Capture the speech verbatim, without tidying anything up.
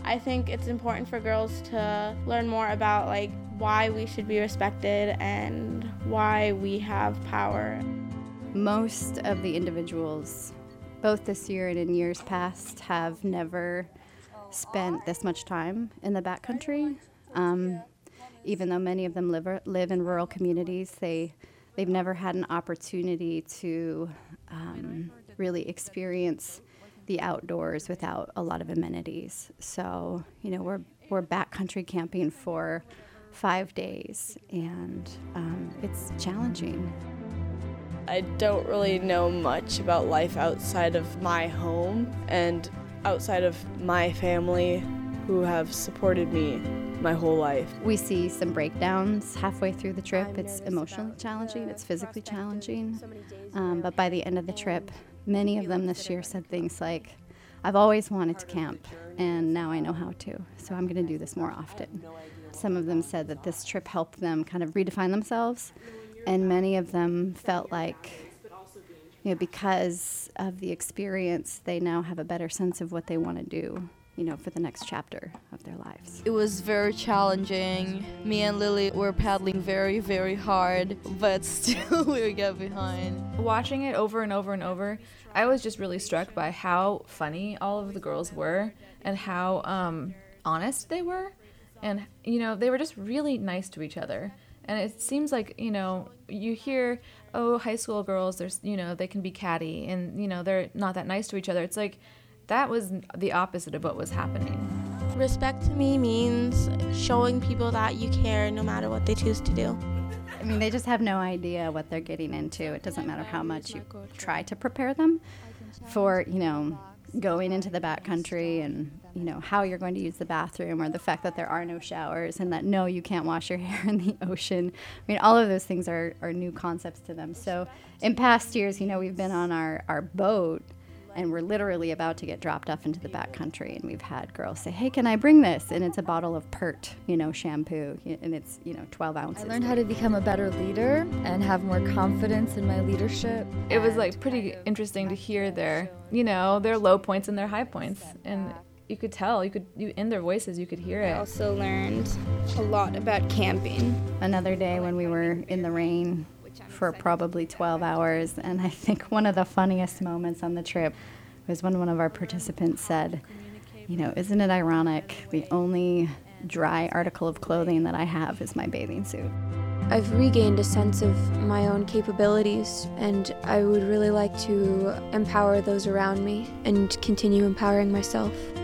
I think it's important for girls to learn more about like why we should be respected and why we have power. Most of the individuals, both this year and in years past, have never spent this much time in the backcountry. Um, even though many of them live, live in rural communities, they, they've never had an opportunity to um, really experience the outdoors without a lot of amenities. So, you know, we're, we're backcountry camping for five days, and um, it's challenging. I don't really know much about life outside of my home and outside of my family who have supported me my whole life. We see some breakdowns halfway through the trip. It's emotionally challenging, it's physically challenging, um, but by the end of the trip, many of them this year said things like, I've always wanted to camp, and now I know how to, so I'm going to do this more often. Some of them said that this trip helped them kind of redefine themselves, and many of them felt like, you know, because of the experience, they now have a better sense of what they want to do, you know, for the next chapter of their lives. It was very challenging. Me and Lily were paddling very, very hard, but still we got behind. Watching it over and over and over, I was just really struck by how funny all of the girls were and how um, honest they were. And, you know, they were just really nice to each other. And it seems like, you know, you hear, oh, high school girls, there's, you know, they can be catty and, you know, they're not that nice to each other. It's like, that was the opposite of what was happening. Respect to me means showing people that you care no matter what they choose to do. I mean, they just have no idea what they're getting into. It doesn't matter how much you try to prepare them for, you know, going into the backcountry and, you know, how you're going to use the bathroom, or the fact that there are no showers and that, no, you can't wash your hair in the ocean. I mean, all of those things are, are new concepts to them. So in past years, you know, we've been on our, our boat, and we're literally about to get dropped off into the backcountry, and we've had girls say, hey, can I bring this? And it's a bottle of Pert, you know, shampoo, and it's, you know, twelve ounces. I learned how to become a better leader and have more confidence in my leadership. It was like pretty interesting to hear their, you know, their low points and their high points. And you could tell, you could, you, in their voices, you could hear it. I also learned a lot about camping. Another day when we were in the rain for probably twelve hours, and I think one of the funniest moments on the trip was when one of our participants said, you know, isn't it ironic, the only dry article of clothing that I have is my bathing suit. I've regained a sense of my own capabilities, and I would really like to empower those around me and continue empowering myself.